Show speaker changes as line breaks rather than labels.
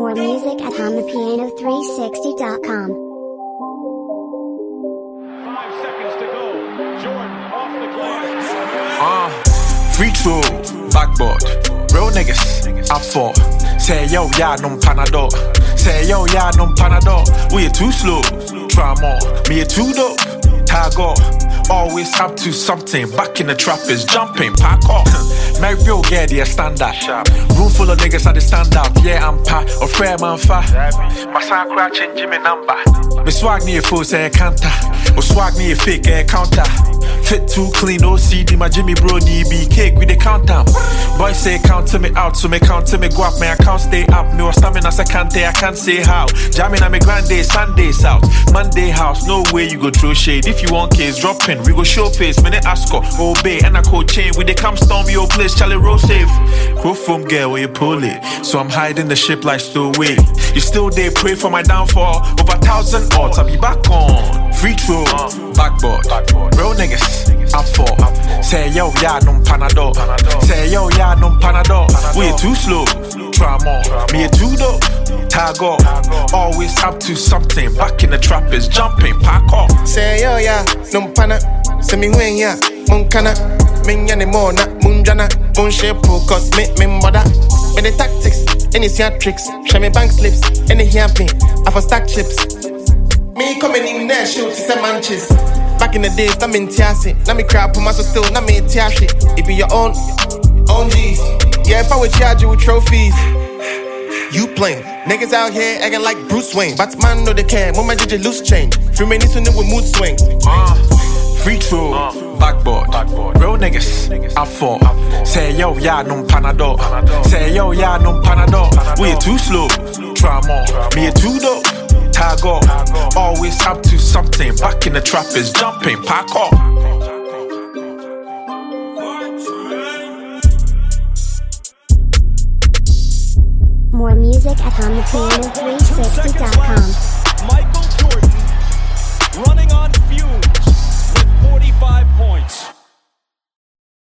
More music at HondaPiano360.com.
5 seconds to go. Jordan off the glass.
Free throw, backboard. Real niggas, I fought. Say yo, yeah, no panadol. Say yo, yeah, no panadol. We are too slow. Try more. Me a too dope. Tag off. Always up to something. Back in the trap is jumping. Pack off. Make real get the standard. Room full of niggas, I dey stand out. Yeah, I'm pa or fair man fa. My son crouch change me number. Me swag me a full say canter. Or swag me a fake counter. Fit too clean, OCD, my Jimmy bro need be cake with the countdown. Boys say count to me out, so me count to me go up, my account stay up. Me was stamina as I can't say how. Jamming on me grand day, Sunday south, Monday house, no way you go throw shade. If you want case, drop in, we go show face, minute ask her, obey, and I code chain with the come storm your place, Charlie roll safe. Crow from girl where you pull it, so I'm hiding the ship like stowaway. You still there, pray for my downfall, over 1,000 odds, I'll be back on. Free throw, backboard, real niggas. I fought. Say yo, yeah, no panadol. Say yo, yeah, no panadol. We are too slow. Try more. Me a too dope. Tag off. Always up to something. Back in the trap is jumping. Pack off.
Say yo, yeah, no pana. Say me when ya, mon kana. Men ya ne mo na, mun jana. Mon shape cause me bother. With the tactics, any tricks. Show me bank slips, any here me. I for stack chips. Me coming in there, shoot to say manches. Back in the days, I'm in Tiasi. Now me crap, put myself still, now me Tiashi. It be your own G's. Yeah, if I would charge you with trophies. You playing. Niggas out here acting like Bruce Wayne. But man know they care, when my DJ loose change. Free me this one with mood swings.
Free throw, backboard. Real niggas, I fought. Say yo, yeah, no panadol. Say yo, yeah, no panadol. We are too slow. Try more. Me a too dope. Tag off. Always up to something. Back in the trap is jumping. Pack off.
More music at HondaPiano360.com.